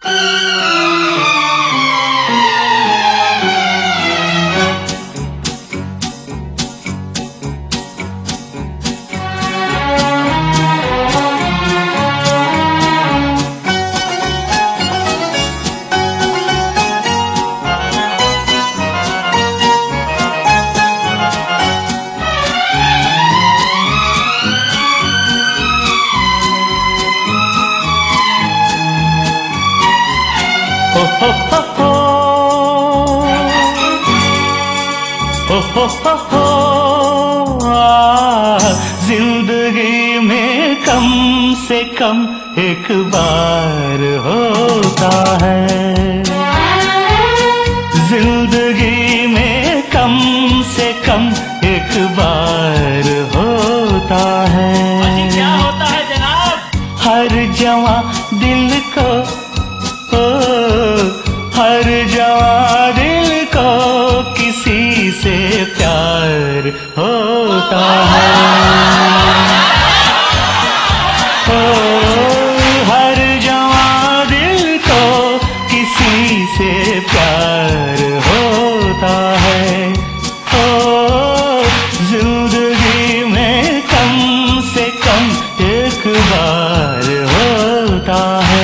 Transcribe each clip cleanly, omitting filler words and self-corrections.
जिंदगी में कम से कम एक बार होता है। जिंदगी में कम से कम एक बार होता है। क्या होता है जनाब? हर जवां दिल को, हर जवां दिल को किसी से प्यार होता है। हर जवां दिल को किसी से प्यार होता है। जिंदगी में कम से कम एक बार होता है।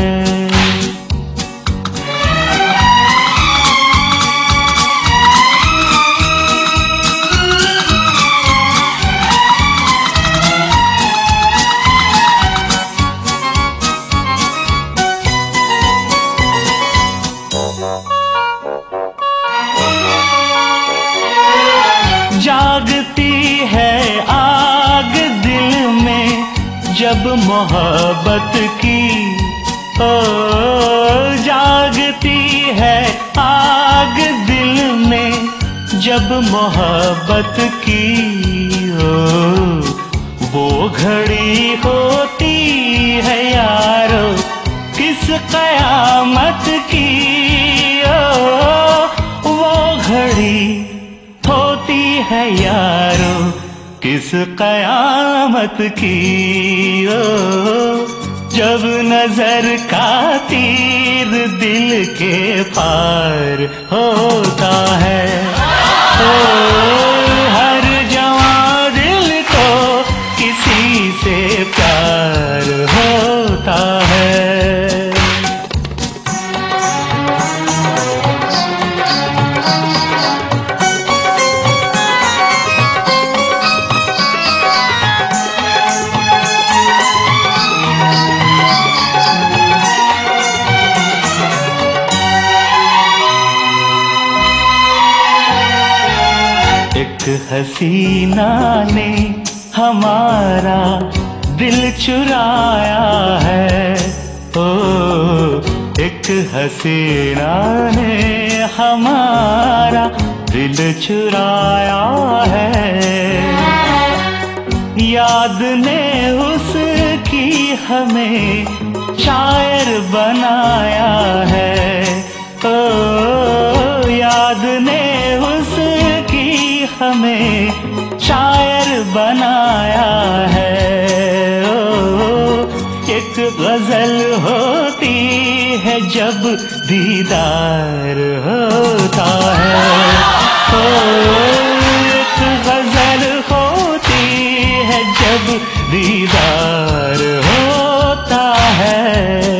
जागती है आग दिल में जब मोहब्बत की, ओ जागती है आग दिल में जब मोहब्बत की। ओ वो घड़ी होती है यारो किस कयामत की। ओ वो घड़ी होती है यारो किस कयामत की। ओ जब नजर का तीर दिल के पार होता है। ओ हर जवां दिल को किसी से प्यार होता है। एक हसीना ने हमारा दिल चुराया है। ओ एक हसीना ने हमारा दिल चुराया है। याद ने उसकी हमें शायर बनाया है। ओ याद ने उसकी हमें शायर बनाया है। ओ एक गजल होती है जब दीदार होता है। ओ एक गजल होती है जब दीदार होता है।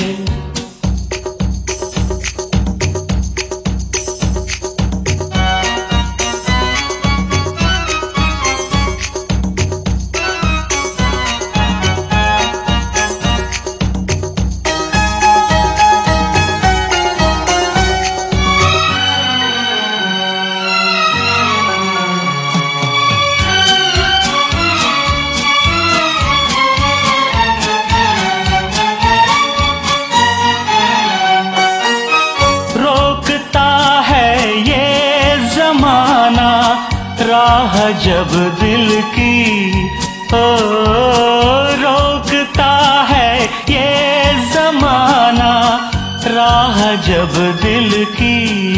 राह जब दिल की, ओ रोकता है ये जमाना राह जब दिल की।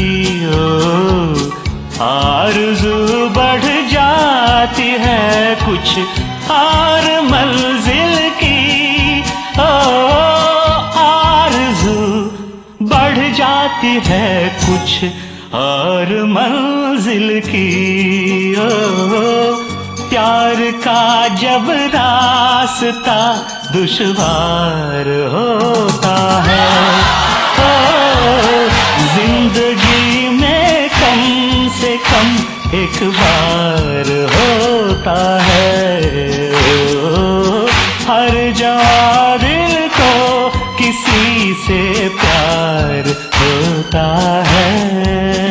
ओ आरज़ू बढ़ जाती है कुछ और मंजिल की। ओ आरज़ू होती है कुछ और मंजिल की। ओ प्यार का जब रास्ता दुश्वार होता है, ओ जिंदगी में कम से कम एक बार होता है। ओ हर जवां दिल को किसी से प्यार होता है।